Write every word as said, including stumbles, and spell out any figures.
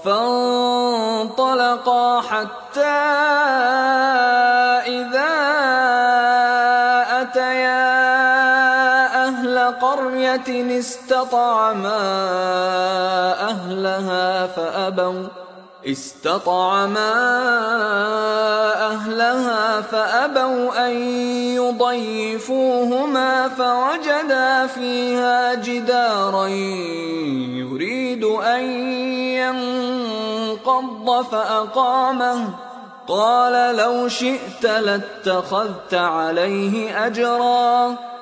فانطلقا حتى إذا أتيا أهل قرية استطعما أهلها فأبوا استطعما أهلها فأبوا أن يضيفوهما فوجدا فيها جدارا يريد أن ينقض فأقامه قال لو شئت لاتخذت عليه أجرا